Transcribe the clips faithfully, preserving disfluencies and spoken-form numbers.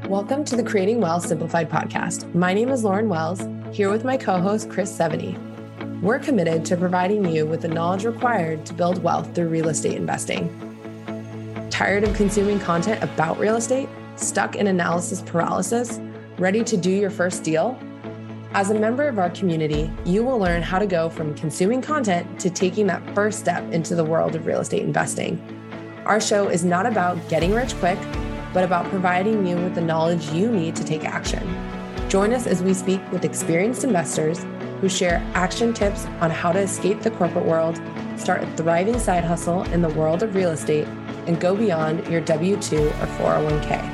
Welcome to the Creating Wealth Simplified podcast. My name is Lauren Wells, here with my co-host Chris Seveny. We're committed to providing you with the knowledge required to build wealth through real estate investing. Tired of consuming content about real estate? Stuck in analysis paralysis? Ready to do your first deal? As a member of our community, you will learn how to go from consuming content to taking that first step into the world of real estate investing. Our show is not about getting rich quick, but about providing you with the knowledge you need to take action. Join us as we speak with experienced investors who share action tips on how to escape the corporate world, start a thriving side hustle in the world of real estate, and go beyond your W two or four oh one k.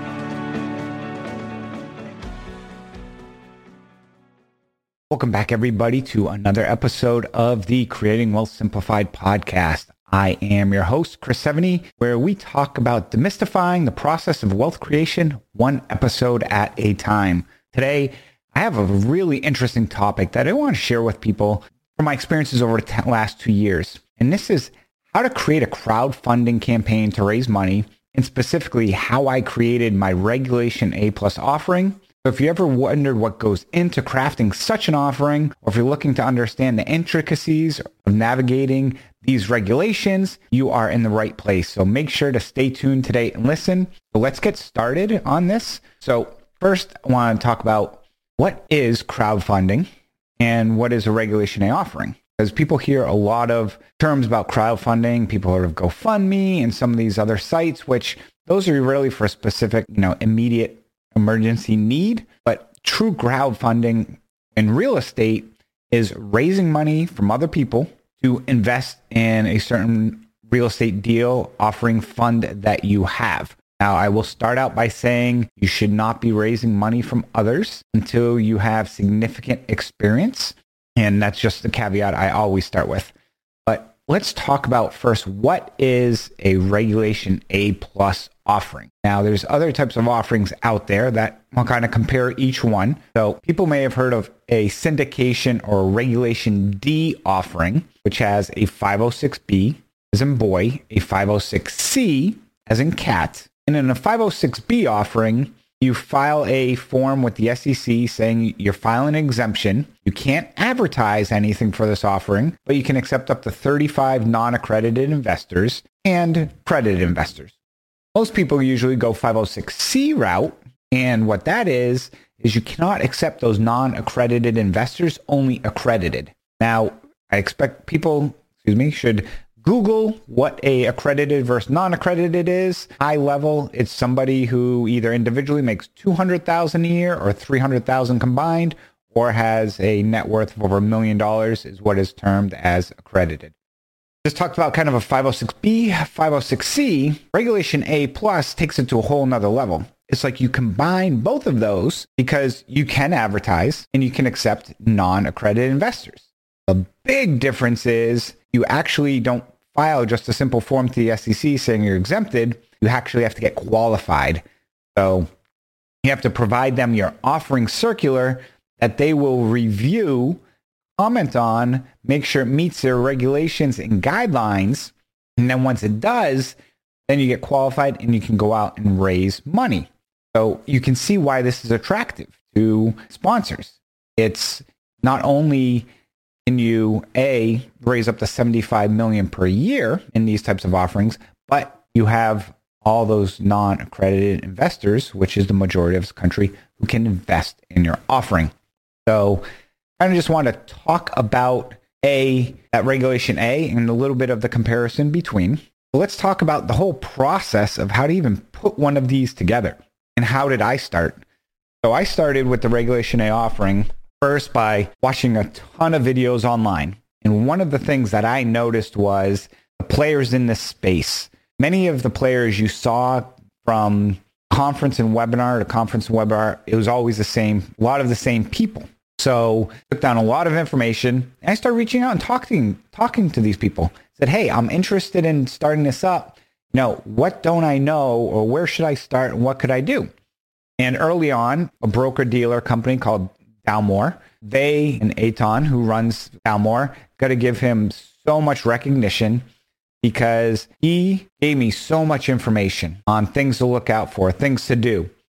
Welcome back, everybody, to another episode of the Creating Wealth Simplified podcast. I am your host, Chris Seveny, where we talk about demystifying the process of wealth creation one episode at a time. Today, I have a really interesting topic that I want to share with people from my experiences over the last two years. And this is how to create a crowdfunding campaign to raise money, and specifically how I created my Regulation A plus offering. So if you ever wondered what goes into crafting such an offering, or if you're looking to understand the intricacies of navigating these regulations, you are in the right place. So make sure to stay tuned today and listen. So let's get started on this. So first, I want to talk about what is crowdfunding and what is a Regulation A offering. Because people hear a lot of terms about crowdfunding, people heard of GoFundMe and some of these other sites, which those are really for a specific, you know, immediate emergency need. But true crowdfunding in real estate is raising money from other people to invest in a certain real estate deal offering fund that you have. Now, I will start out by saying you should not be raising money from others until you have significant experience. And that's just the caveat I always start with. But let's talk about first, what is a Regulation A plus offering? Now, there's other types of offerings out there that will kind of compare each one. So people may have heard of a syndication or a Regulation D offering, which has a five oh six B as in boy, a five oh six C as in cat. And in a five oh six B offering, you file a form with the S E C saying you're filing an exemption. You can't advertise anything for this offering, but you can accept up to thirty-five non-accredited investors and accredited investors. Most people usually go five oh six C route, and what that is, is you cannot accept those non-accredited investors, only accredited. Now, I expect people, excuse me, should Google what a accredited versus non-accredited is. High level, it's somebody who either individually makes two hundred thousand dollars a year or three hundred thousand dollars combined, or has a net worth of over a million dollars is what is termed as accredited. Just talked about kind of a five oh six B, five oh six C. Regulation A plus takes it to a whole nother level. It's like you combine both of those because you can advertise and you can accept non-accredited investors. The big difference is you actually don't file just a simple form to the S E C saying you're exempted. You actually have to get qualified. So you have to provide them your offering circular that they will review, comment on, make sure it meets their regulations and guidelines. And then once it does, then you get qualified and you can go out and raise money. So you can see why this is attractive to sponsors. It's not only can you, A, raise up to seventy-five million dollars per year in these types of offerings, but you have all those non-accredited investors, which is the majority of the country, who can invest in your offering. So I kind of just want to talk about A, that Regulation A, and a little bit of the comparison between. So let's talk about the whole process of how to even put one of these together. And how did I start? So I started with the Regulation A offering first by watching a ton of videos online. And one of the things that I noticed was the players in this space. Many of the players you saw from conference and webinar to conference and webinar, it was always the same, a lot of the same people. So I took down a lot of information and I started reaching out and talking, talking to these people. I said, hey, I'm interested in starting this up. You know, what don't I know, or where should I start and what could I do? And early on, a broker dealer company called Dalmore, they and Aton, who runs Dalmore, got to give him so much recognition because he gave me so much information on things to look out for, things to do.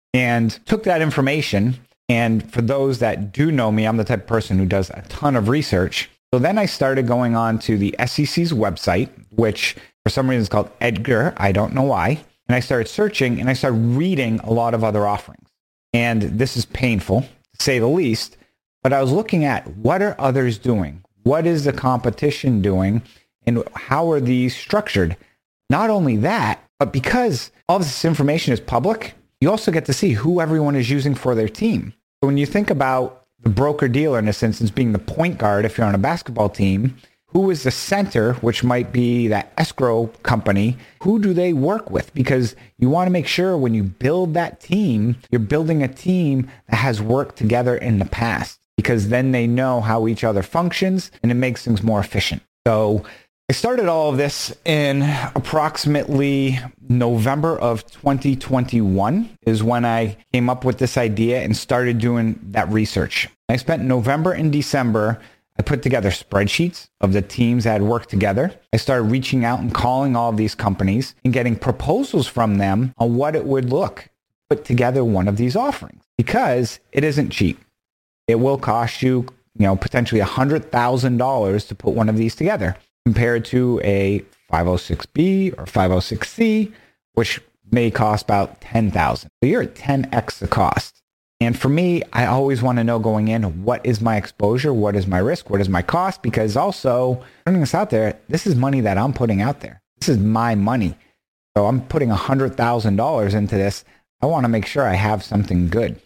and took that information. And for those that do know me, I'm the type of person who does a ton of research. So then I started going on to the S E C's website, which for some reason is called EDGAR. I don't know why. And I started searching and I started reading a lot of other offerings. And this is painful, to say the least. But I was looking at what are others doing? What is the competition doing? And how are these structured? Not only that, but because all this information is public, you also get to see who everyone is using for their team. So when you think about the broker-dealer, in this instance, being the point guard if you're on a basketball team, who is the center, which might be that escrow company, who do they work with? Because you want to make sure when you build that team, you're building a team that has worked together in the past, because then they know how each other functions and it makes things more efficient. So I started all of this in approximately November of twenty twenty-one is when I came up with this idea and started doing that research. I spent November and December. I put together spreadsheets of the teams that had worked together. I started reaching out and calling all of these companies and getting proposals from them on what it would look to put together one of these offerings, because it isn't cheap. It will cost you, you know, potentially one hundred thousand dollars to put one of these together, compared to a five oh six B or five oh six C, which may cost about ten thousand dollars. So you're at ten x the cost. And for me, I always want to know going in, what is my exposure? What is my risk? What is my cost? Because also, putting this out there, this is money that I'm putting out there. This is my money. So I'm putting one hundred thousand dollars into this. I want to make sure I have something good.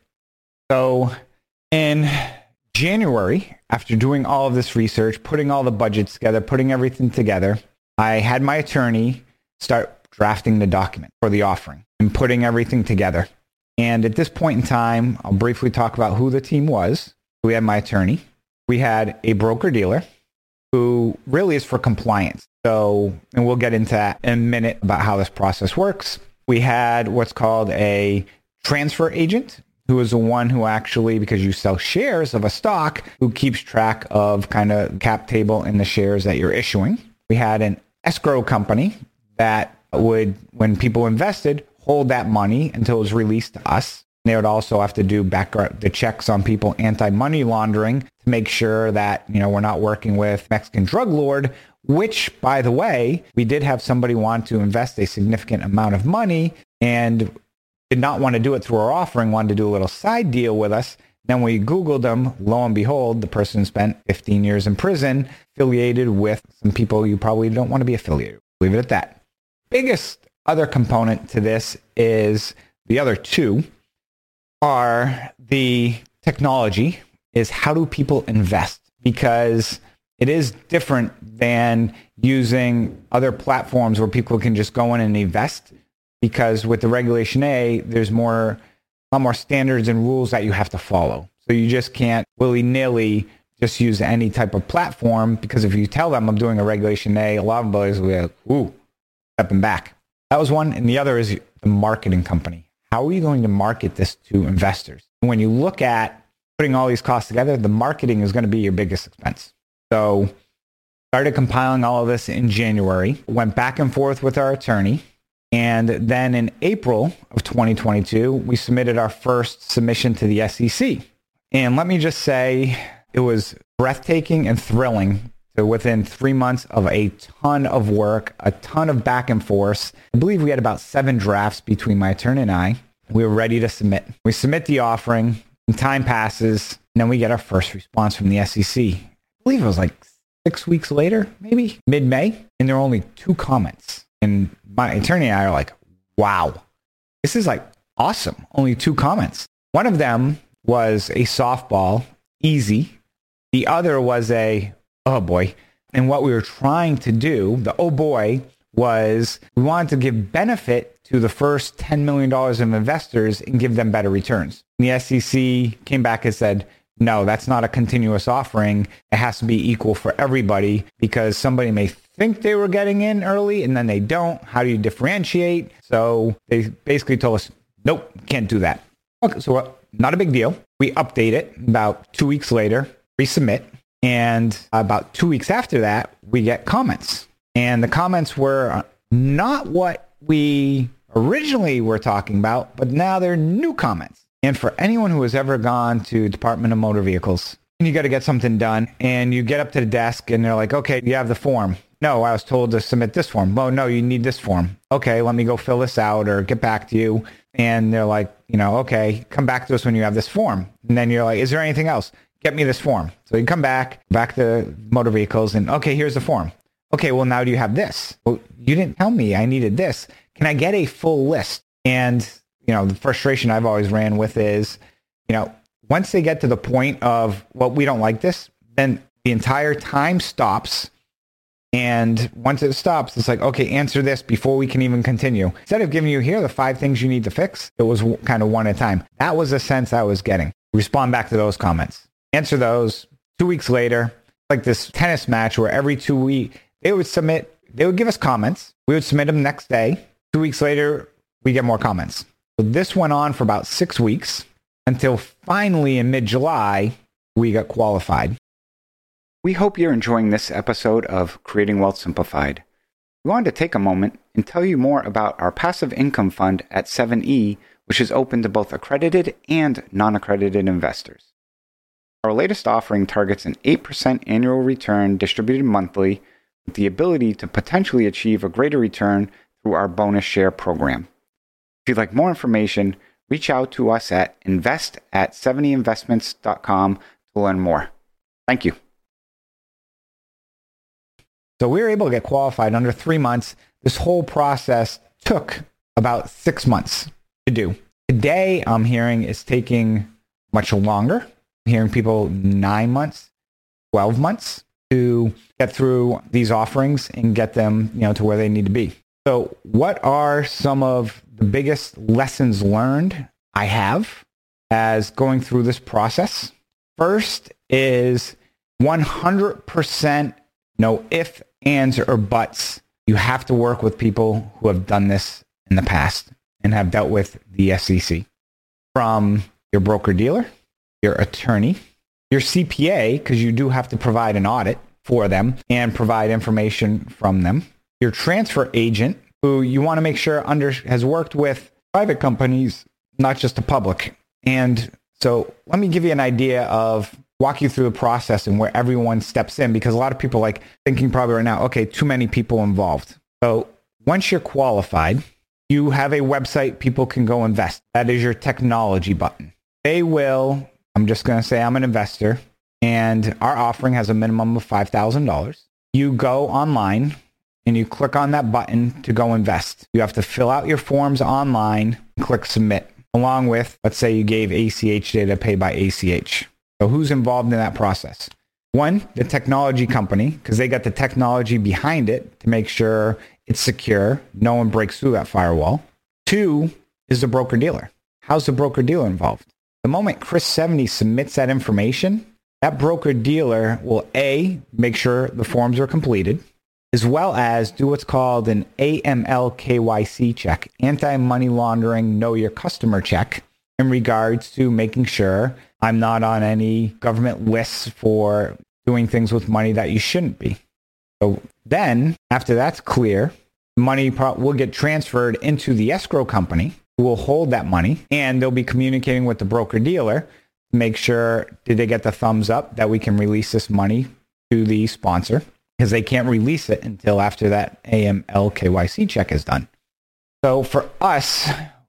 So in January, after doing all of this research, putting all the budgets together, putting everything together, I had my attorney start drafting the document for the offering and putting everything together. And at this point in time, I'll briefly talk about who the team was. We had my attorney. We had a broker-dealer who really is for compliance. So, and we'll get into that in a minute about how this process works. We had what's called a transfer agent, who is the one who actually, because you sell shares of a stock, who keeps track of kind of cap table and the shares that you're issuing. We had an escrow company that would, when people invested, hold that money until it was released to us. They would also have to do background the checks on people, anti-money laundering, to make sure that, you know, we're not working with Mexican drug lord, which, by the way, we did have somebody want to invest a significant amount of money and did not want to do it through our offering, wanted to do a little side deal with us. Then we Googled them. Lo and behold, the person spent fifteen years in prison, affiliated with some people you probably don't want to be affiliated with. Leave it at that. Biggest other component to this is the other two are the technology, is how do people invest? Because it is different than using other platforms where people can just go in and invest. Because with the Regulation A, there's more, a lot more standards and rules that you have to follow. So you just can't willy-nilly just use any type of platform, because if you tell them I'm doing a Regulation A, a lot of them will be like, ooh, stepping back. That was one. And the other is the marketing company. How are you going to market this to investors? When you look at putting all these costs together, the marketing is going to be your biggest expense. So started compiling all of this in January, went back and forth with our attorney. And then in April of twenty twenty-two, we submitted our first submission to the S E C. And let me just say, it was breathtaking and thrilling. So within three months of a ton of work, a ton of back and forth, I believe we had about seven drafts between my attorney and I. We were ready to submit. We submit the offering, and time passes, and then we get our first response from the S E C. I believe it was like six weeks later, maybe mid-May, and there were only two comments. And my attorney and I are like, wow, this is like awesome. Only two comments. One of them was a softball, easy. The other was a, oh boy. And what we were trying to do, the oh boy, was we wanted to give benefit to the first ten million dollars of investors and give them better returns. And the S E C came back and said, no, that's not a continuous offering. It has to be equal for everybody, because somebody may think they were getting in early and then they don't. How do you differentiate? So they basically told us, nope, can't do that. Okay, so uh, not a big deal. We update it about two weeks later, resubmit. And about two weeks after that, we get comments. And the comments were not what we originally were talking about, but now they're new comments. And for anyone who has ever gone to Department of Motor Vehicles, and you got to get something done, and you get up to the desk, and they're like, okay, you have the form. No, I was told to submit this form. Oh, no, you need this form. Okay, let me go fill this out or get back to you. And they're like, you know, okay, come back to us when you have this form. And then you're like, is there anything else? Get me this form. So you come back, back to Motor Vehicles, and okay, here's the form. Okay, well, now do you have this? Well, you didn't tell me I needed this. Can I get a full list? And, you know, the frustration I've always ran with is, you know, once they get to the point of, well, we don't like this, then the entire time stops. And once it stops, it's like, okay, answer this before we can even continue. Instead of giving you here the five things you need to fix, it was kind of one at a time. That was the sense I was getting. Respond back to those comments. Answer those. Two weeks later, like this tennis match where every two weeks, they would submit, they would give us comments. We would submit them next day. Two weeks later, we get more comments. So this went on for about six weeks until finally in mid-July, we got qualified. We hope you're enjoying this episode of Creating Wealth Simplified. We wanted to take a moment and tell you more about our passive income fund at seven E, which is open to both accredited and non-accredited investors. Our latest offering targets an eight percent annual return distributed monthly with the ability to potentially achieve a greater return through our bonus share program. If you'd like more information, reach out to us at invest at seven e investments dot com to learn more. Thank you. So we were able to get qualified under three months. This whole process took about six months to do. Today, I'm hearing it's taking much longer. I'm hearing people nine months, twelve months to get through these offerings and get them, you know, to where they need to be. So what are some of the biggest lessons learned I have as going through this process? First is one hundred percent no ifs, ands, or buts. You have to work with people who have done this in the past and have dealt with the S E C. From your broker-dealer, your attorney, your C P A, because you do have to provide an audit for them and provide information from them, your transfer agent, who you want to make sure under has worked with private companies, not just the public. And so let me give you an idea of walk you through the process and where everyone steps in, because a lot of people like thinking probably right now, okay, too many people involved. So once you're qualified, you have a website people can go invest. That is your technology button. They will, I'm just going to say I'm an investor, and our offering has a minimum of five thousand dollars. You go online and you click on that button to go invest. You have to fill out your forms online, click submit, along with, let's say you gave A C H data, pay by A C H. So who's involved in that process? One, the technology company, because they got the technology behind it to make sure it's secure. No one breaks through that firewall. Two is the broker-dealer. How's the broker-dealer involved? The moment Chris seventy submits that information, that broker-dealer will A, make sure the forms are completed, as well as do what's called an A M L K Y C check, anti-money laundering, know your customer check, in regards to making sure I'm not on any government lists for doing things with money that you shouldn't be. So then, after that's clear, money pro- will get transferred into the escrow company, who will hold that money, and they'll be communicating with the broker-dealer to make sure, did they get the thumbs up that we can release this money to the sponsor, because they can't release it until after that A M L K Y C check is done. So for us,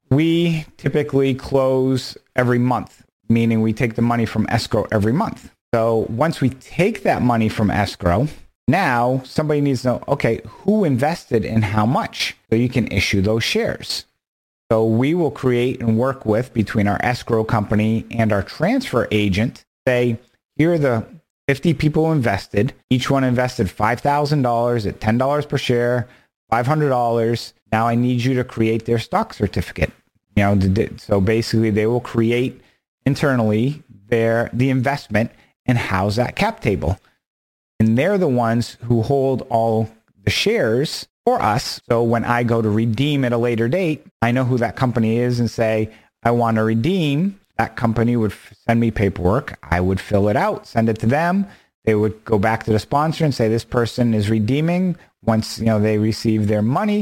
we typically close every month, meaning we take the money from escrow every month. So once we take that money from escrow, now somebody needs to know, okay, who invested and how much? So you can issue those shares. So we will create and work with, between our escrow company and our transfer agent, say, here are the fifty people invested. Each one invested five thousand dollars at ten dollars per share, five hundred dollars. Now I need you to create their stock certificate. You know, so basically they will create internally their the investment and house that cap table. And they're the ones who hold all the shares for us. So when I go to redeem at a later date, I know who that company is and say, I want to redeem. That company would send me paperwork. I would fill it out, send it to them. They would go back to the sponsor and say, this person is redeeming. Once, you know, they receive their money,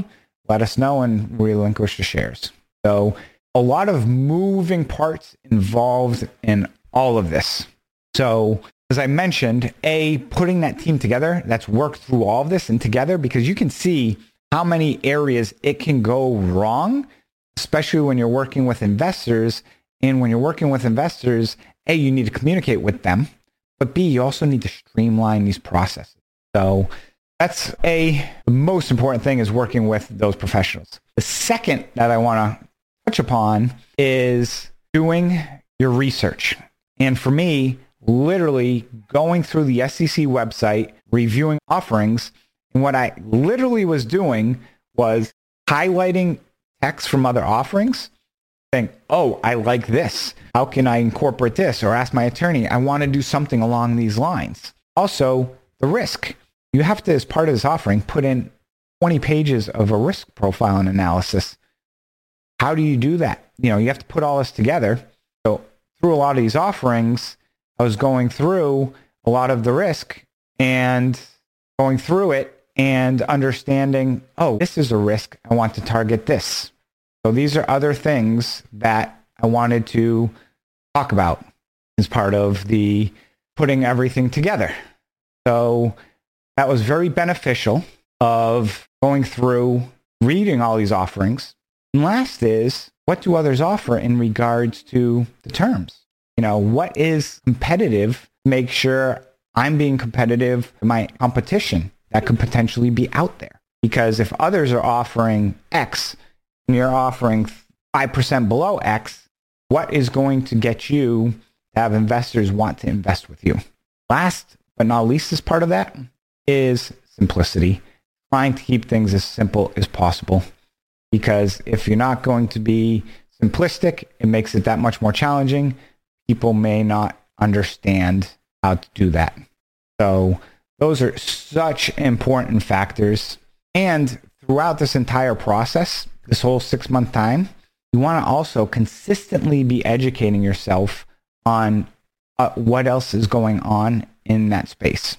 let us know and relinquish the shares. So a lot of moving parts involved in all of this. So as I mentioned, A, putting that team together that's worked through all of this and together, because you can see how many areas it can go wrong, especially when you're working with investors. And when you're working with investors, A, you need to communicate with them, but B, you also need to streamline these processes. So that's A, the most important thing is working with those professionals. The second that I want to touch upon is doing your research. And for me, literally going through the S E C website, reviewing offerings. And what I literally was doing was highlighting text from other offerings, saying, oh, I like this. How can I incorporate this? Or ask my attorney, I want to do something along these lines. Also, the risk. You have to, as part of this offering, put in twenty pages of a risk profile and analysis. How do you do that? You know, you have to put all this together. So through a lot of these offerings, I was going through a lot of the risk and going through it and understanding, oh, this is a risk. I want to target this. So these are other things that I wanted to talk about as part of the putting everything together. So that was very beneficial of going through, reading all these offerings. And last is, what do others offer in regards to the terms? You know, what is competitive? Make sure I'm being competitive to my competition that could potentially be out there. Because if others are offering X and you're offering five percent below X, what is going to get you to have investors want to invest with you? Last but not least, as part of that is simplicity. Trying to keep things as simple as possible. Because if you're not going to be simplistic, it makes it that much more challenging. People may not understand how to do that. So those are such important factors. And throughout this entire process, this whole six-month time, you want to also consistently be educating yourself on uh, what else is going on in that space.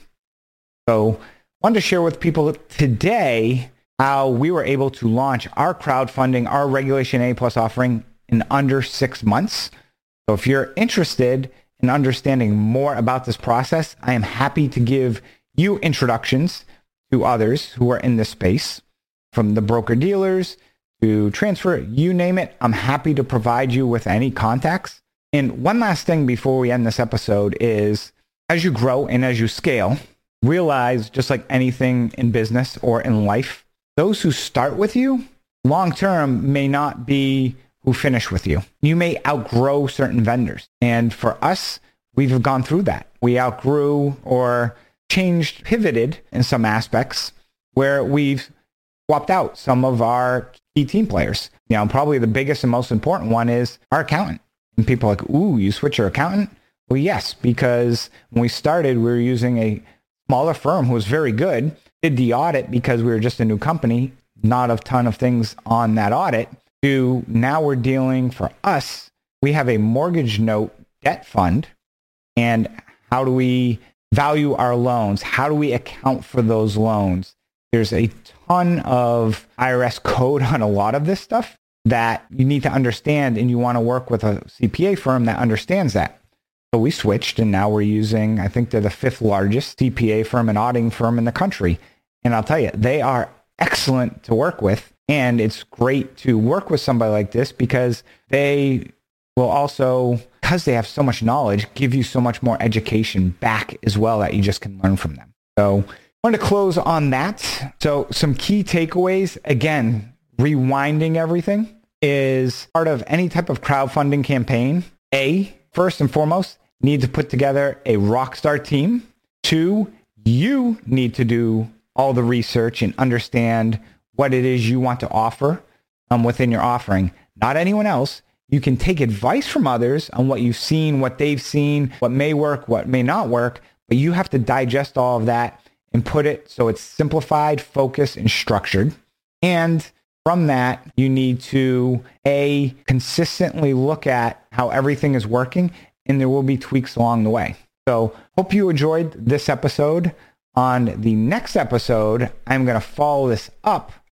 So I wanted to share with people today how we were able to launch our crowdfunding, our Regulation A plus offering in under six months. So if you're interested in understanding more about this process, I am happy to give you introductions to others who are in this space, from the broker-dealers to transfer, you name it. I'm happy to provide you with any contacts. And one last thing before we end this episode is, as you grow and as you scale, realize, just like anything in business or in life, those who start with you long-term may not be who finish with you. You may outgrow certain vendors. And for us, we've gone through that. We outgrew or changed, pivoted in some aspects where we've swapped out some of our key team players. You know, probably the biggest and most important one is our accountant. And people are like, ooh, you switch your accountant? Well, yes, because when we started, we were using a smaller firm who was very good, did the audit because we were just a new company, not a ton of things on that audit, to now we're dealing, for us, we have a mortgage note debt fund. And how do we value our loans? How do we account for those loans? There's a ton of I R S code on a lot of this stuff that you need to understand, and you want to work with a C P A firm that understands that. So we switched, and now we're using, I think they're the fifth largest C P A firm and auditing firm in the country. And I'll tell you, they are excellent to work with. And it's great to work with somebody like this because they will also, because they have so much knowledge, give you so much more education back as well that you just can learn from them. So I want to close on that. So some key takeaways, again, rewinding everything is part of any type of crowdfunding campaign. A, first and foremost, need to put together a rock star team. Two, you need to do all the research and understand what it is you want to offer um, within your offering. Not anyone else. You can take advice from others on what you've seen, what they've seen, what may work, what may not work, but you have to digest all of that and put it so it's simplified, focused, and structured. And from that, you need to, A, consistently look at how everything is working, and there will be tweaks along the way. So hope you enjoyed this episode. On the next episode, I'm going to follow this up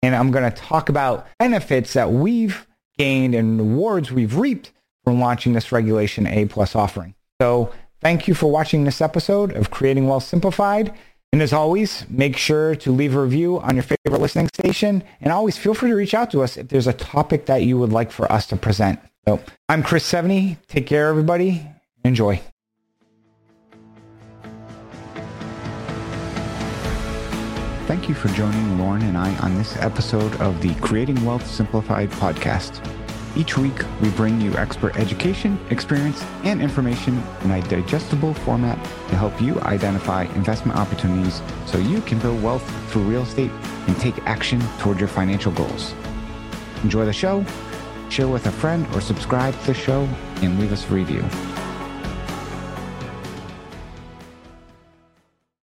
and I'm going to talk about benefits that we've gained and rewards we've reaped from launching this Regulation A plus offering. So thank you for watching this episode of Creating Wealth Simplified. And as always, make sure to leave a review on your favorite listening station. And always feel free to reach out to us if there's a topic that you would like for us to present. So I'm Chris Seveny. Take care, everybody. Enjoy. Thank you for joining Lauren and I on this episode of the Creating Wealth Simplified podcast. Each week, we bring you expert education, experience, and information in a digestible format to help you identify investment opportunities so you can build wealth through real estate and take action toward your financial goals. Enjoy the show, share with a friend, or subscribe to the show and leave us a review.